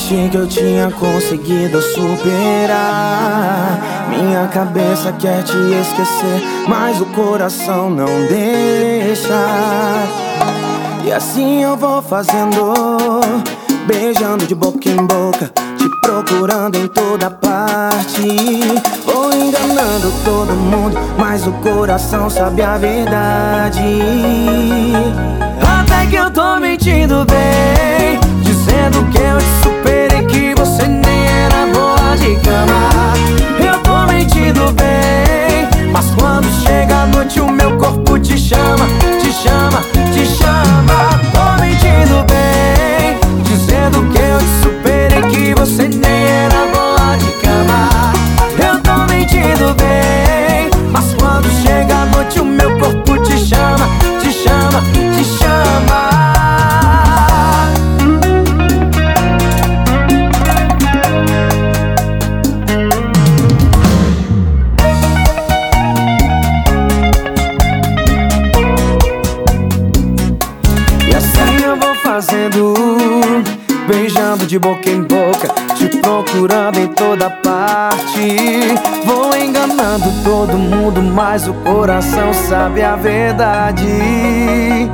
Achei que eu tinha conseguido superar. Minha cabeça quer te esquecer, mas o coração não deixa. E assim eu vou fazendo, beijando de boca em boca, te procurando em toda parte. Vou enganando todo mundo, mas o coração sabe a verdade. Até que eu tô mentindo bem, dizendo que eu te superei, que você nem era boa de cama. Eu tô mentindo bem, mas quando chega a noite o meu corpo te chama, te chama, te chama. Tô mentindo bem, dizendo que eu te superei, que você nem era boa de cama. Eu tô mentindo bem, mas quando chega a noite o meu corpo te chama, te chama, te chama. Fazendo, beijando de boca em boca, te procurando em toda parte. Vou enganando todo mundo, mas o coração sabe a verdade.